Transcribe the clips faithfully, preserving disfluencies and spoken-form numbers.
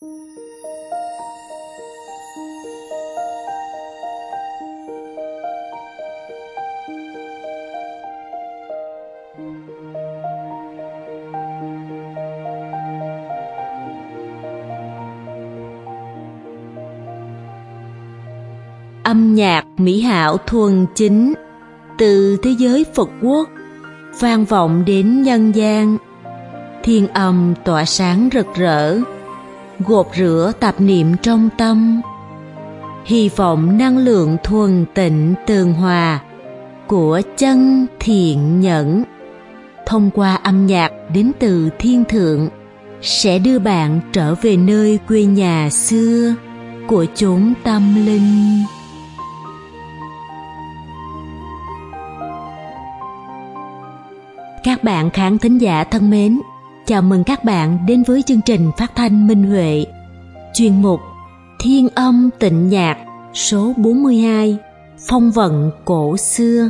Âm nhạc mỹ hảo thuần chính từ thế giới Phật quốc vang vọng đến nhân gian, thiên âm tỏa sáng rực rỡ, gột rửa tạp niệm trong tâm, hy vọng năng lượng thuần tịnh tường hòa của chân thiện nhẫn thông qua âm nhạc đến từ thiên thượng sẽ đưa bạn trở về nơi quê nhà xưa của chốn tâm linh. Các bạn khán thính giả thân mến, chào mừng các bạn đến với chương trình phát thanh Minh Huệ, chuyên mục Thiên âm tịnh nhạc số bốn mươi hai, phong vận cổ xưa.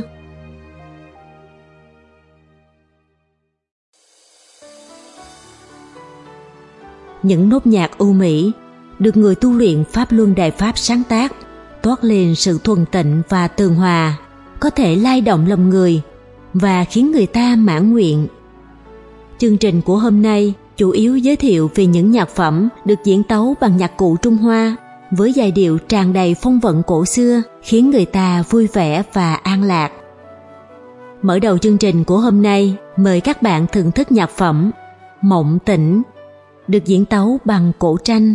Những nốt nhạc ưu mỹ được người tu luyện Pháp Luân Đại Pháp sáng tác, toát lên sự thuần tịnh và tường hòa, có thể lay động lòng người và khiến người ta mãn nguyện. Chương trình của hôm nay chủ yếu giới thiệu về những nhạc phẩm được diễn tấu bằng nhạc cụ Trung Hoa với giai điệu tràn đầy phong vận cổ xưa, khiến người ta vui vẻ và an lạc. Mở đầu chương trình của hôm nay, mời các bạn thưởng thức nhạc phẩm Mộng Tỉnh được diễn tấu bằng cổ tranh.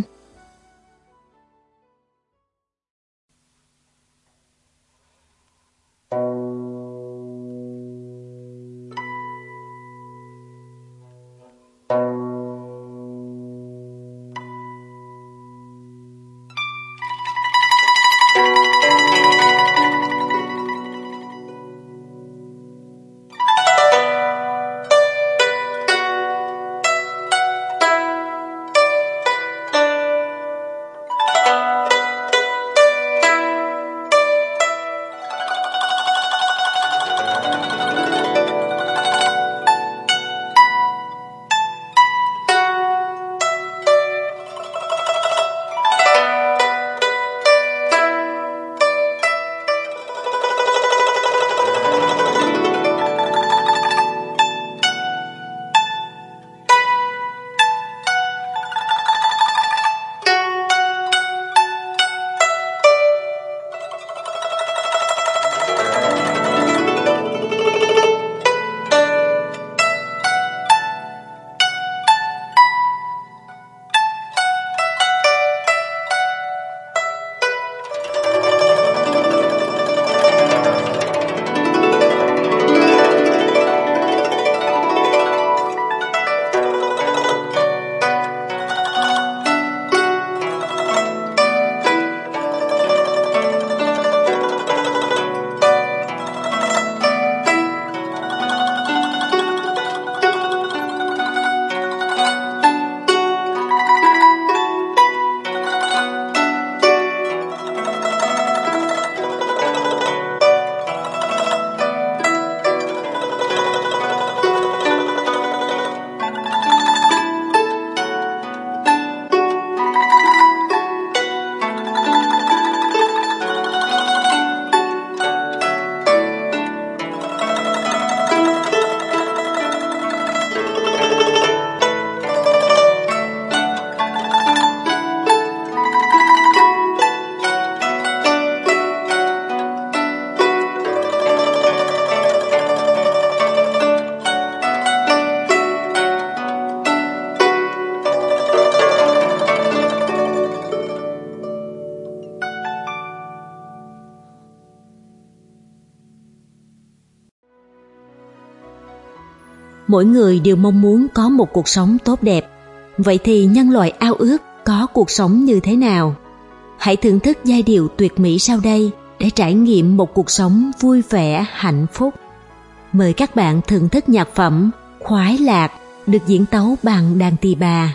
Mỗi người đều mong muốn có một cuộc sống tốt đẹp. Vậy thì nhân loại ao ước có cuộc sống như thế nào? Hãy thưởng thức giai điệu tuyệt mỹ sau đây để trải nghiệm một cuộc sống vui vẻ, hạnh phúc. Mời các bạn thưởng thức nhạc phẩm Khoái Lạc được diễn tấu bằng đàn tỳ bà.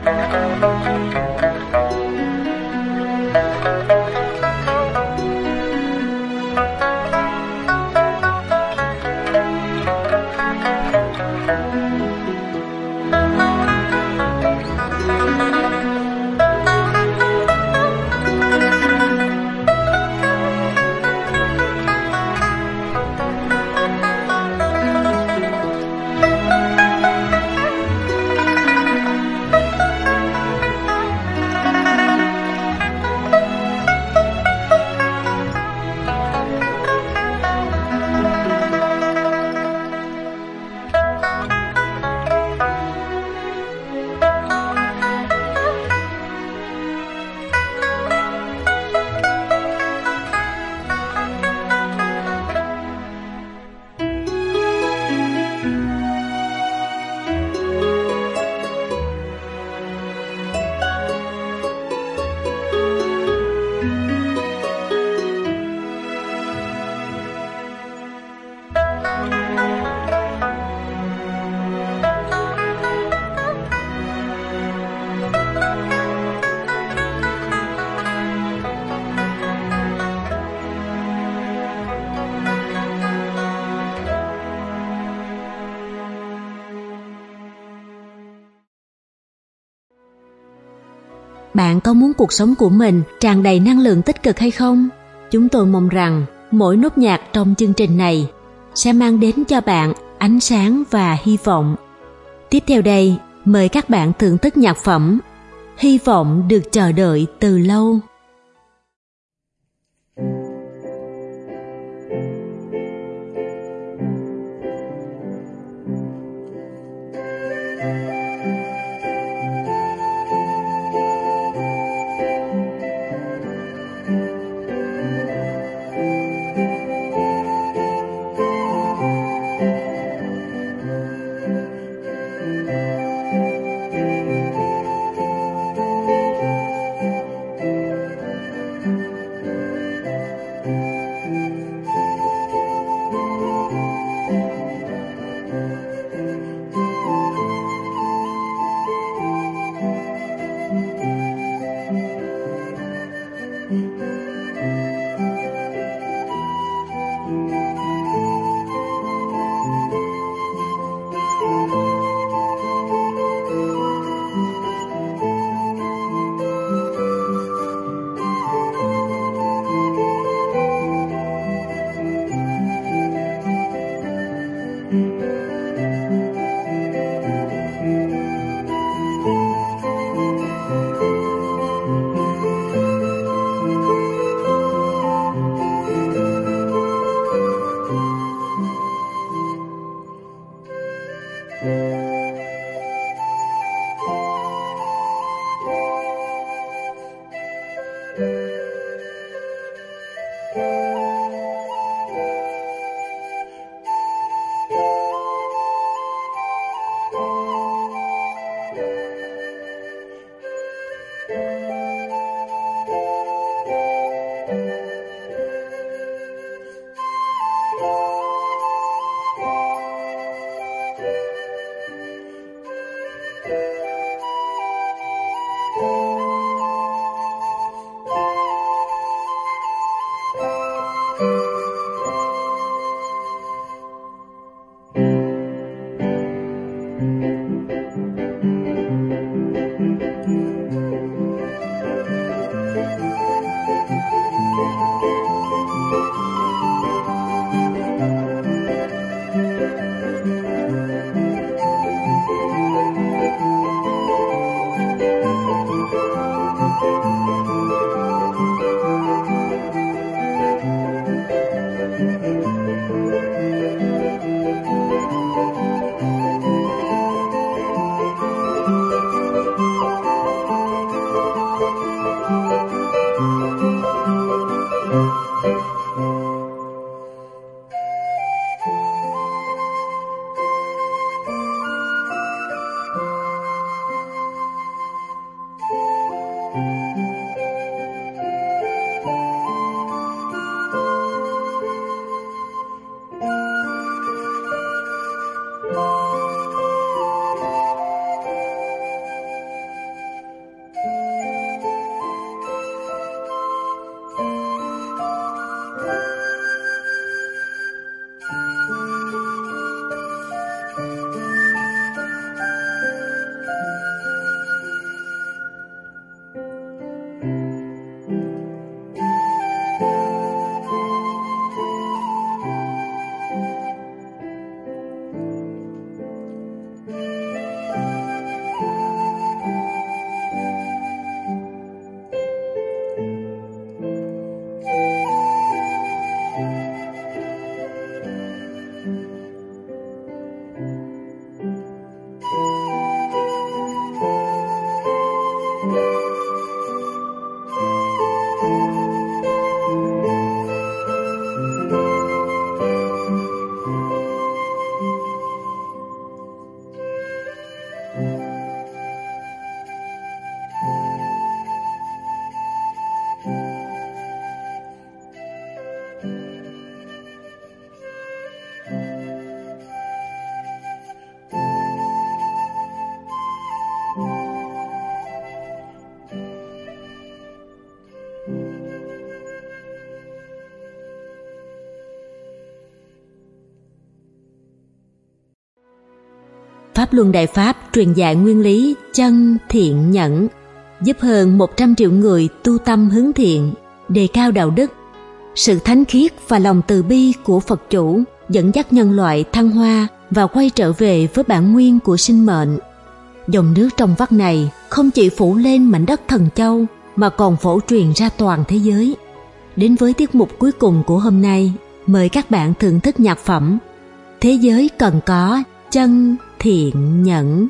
Bạn có muốn cuộc sống của mình tràn đầy năng lượng tích cực hay không? Chúng tôi mong rằng mỗi nốt nhạc trong chương trình này sẽ mang đến cho bạn ánh sáng và hy vọng. Tiếp theo đây, mời các bạn thưởng thức nhạc phẩm Hy vọng được chờ đợi từ lâu. Pháp Luân Đại Pháp truyền dạy nguyên lý chân thiện nhẫn, giúp hơn một trăm triệu người tu tâm hướng thiện, đề cao đạo đức. Sự thánh khiết và lòng từ bi của Phật chủ dẫn dắt nhân loại thăng hoa và quay trở về với bản nguyên của sinh mệnh. Dòng nước trong vắt này không chỉ phủ lên mảnh đất Thần Châu mà còn phổ truyền ra toàn thế giới. Đến với tiết mục cuối cùng của hôm nay, mời các bạn thưởng thức nhạc phẩm Thế giới cần có chân thiện nhẫn.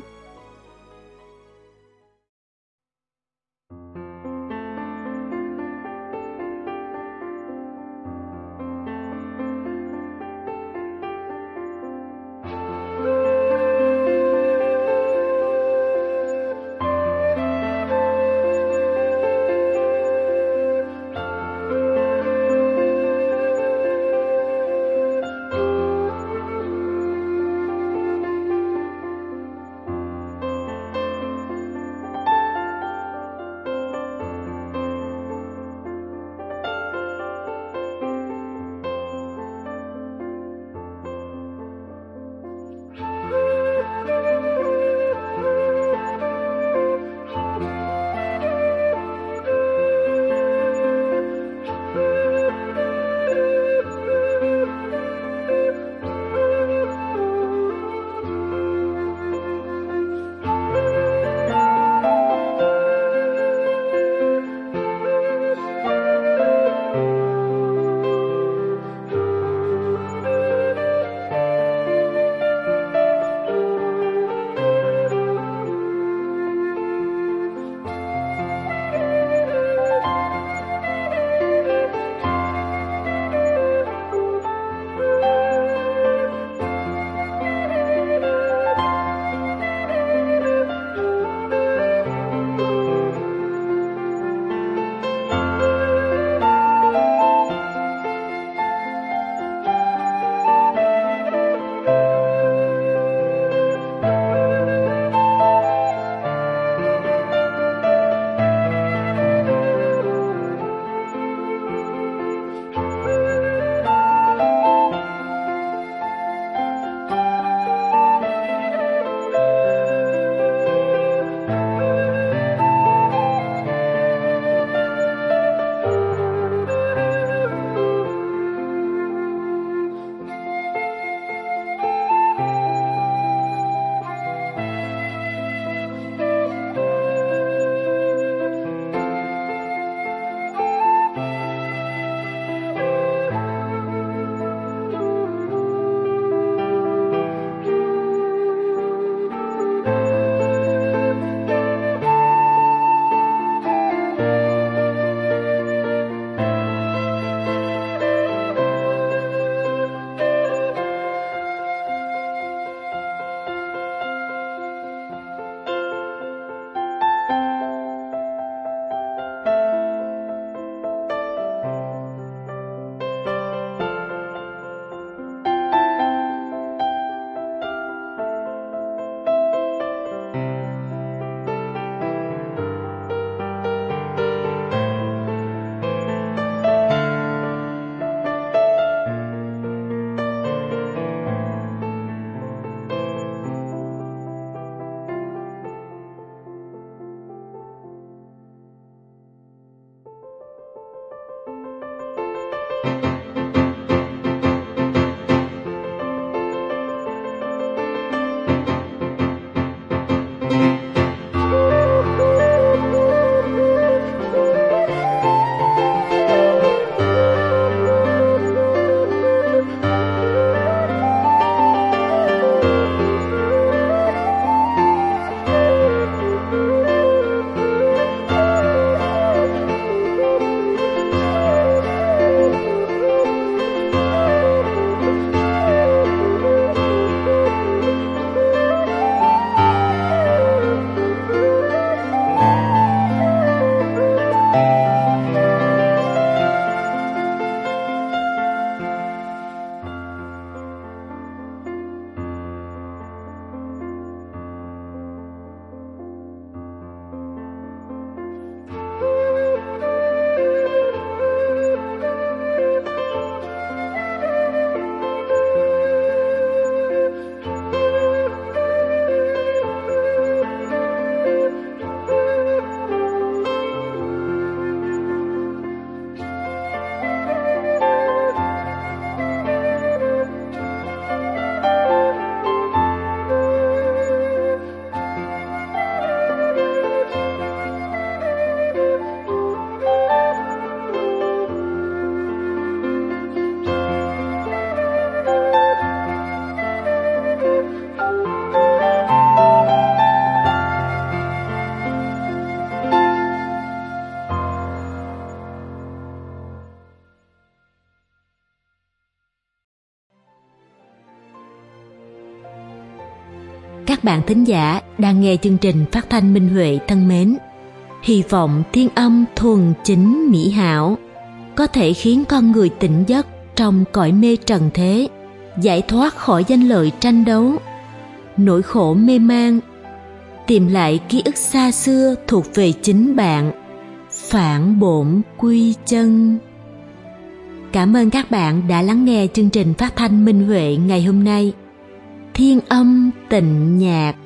các bạn thính giả đang nghe chương trình phát thanh Minh Huệ thân mến. Hy vọng thiên âm thuần chính mỹ hảo có thể khiến con người tỉnh giấc trong cõi mê trần thế, giải thoát khỏi danh lợi tranh đấu, nỗi khổ mê man, tìm lại ký ức xa xưa thuộc về chính bạn, phản bổn quy chân. Cảm ơn các bạn đã lắng nghe chương trình phát thanh Minh Huệ ngày hôm nay. Thiên âm tịnh nhạc.